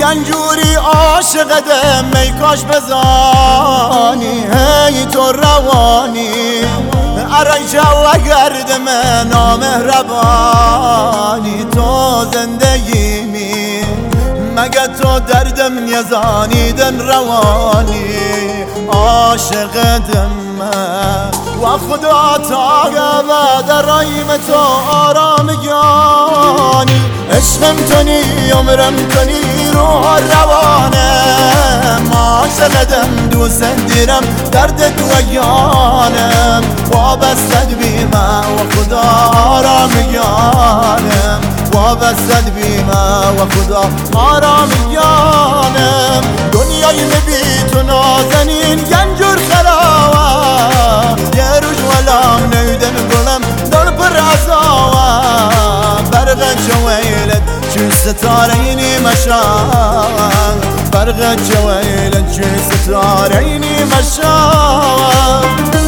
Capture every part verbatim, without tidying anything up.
گنجوری عاشقدم می کاش بزانی هی تو روانی ارای جو گرد من نامهربانی تو زندگیمی مگه تو دردم نیزانیدن روانی عاشقدم و خدا تا در رایم تو آرام گیانی عشقم تنی عمرم تنی روح روانم عاشقدم دوست دیرم درد تو یانم وابستد بیمه و خدا آرام گیانم وابستد بیمه و خدا آرام گیانم دنیای نبی تو نازنین گنجور خراوه یه روش ولام نیدن گلم دل پر عزاوه برق جویلت چون ستاره اینی مشاوه برق جویلت چون ستاره اینی مشاوه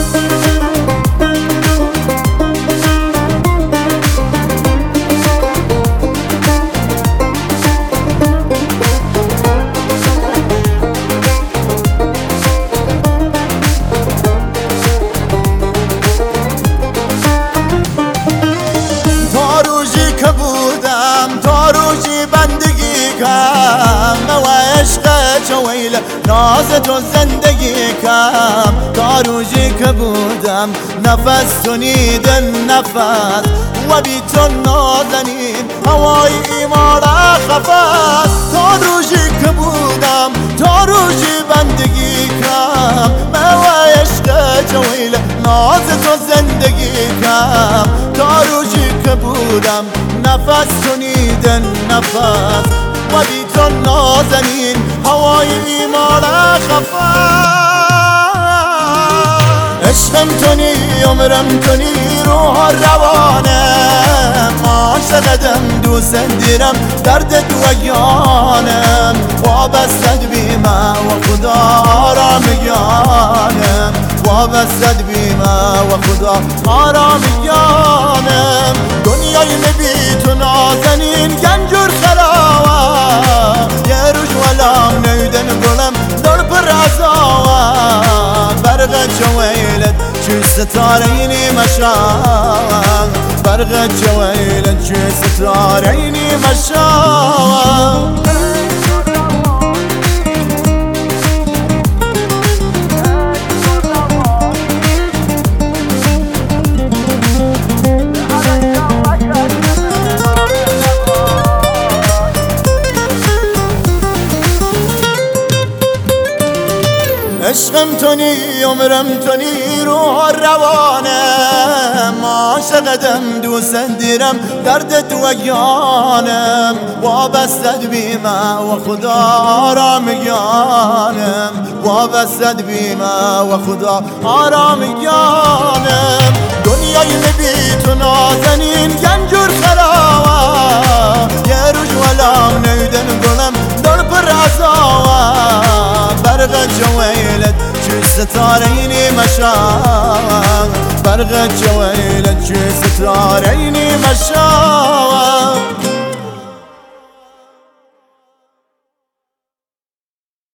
و عشق جویل ناز تو زندگی کم تا روزی که بودم نفس تو نیدن نفس و بی تو نازنین هوای ایمان خفت تا روزی که بودم تا روزی بندگی کم و عشق جویل ناز تو زندگی کم تا روزی که بودم نفس تو نیدن نفس و بی تو نازنین هوای ایمان خفت عشقم تنی عمرم تنی روح روانم عاشقدم دوست دیرم درد تو یانم وابستد بیمه و خدا آرام گیانم وابستد بیمه و خدا آرام گیانم دنیای نبی تو نازنین گنجور خراوه یه روش ولام نیدن گلم دل پر عزاوه برق جویلت چون ستاره اینی مشاوه برق جویلت چون ستاره اینی مشاوه عشقم تنی عمرم تنی روح روانم عاشقدم دوست دیرم درد تو یانم وابستد بیمه و خدا آرام گیانم وابستد بیمه و خدا آرام گیانم دنیای نبی تو نازنین گنجور خراوه یه روش ولام نیدن گلم دل پر عزاوه برق جویلت چون ستاره اینی مشاوه برق جویلت چون ستاره اینی مشاوه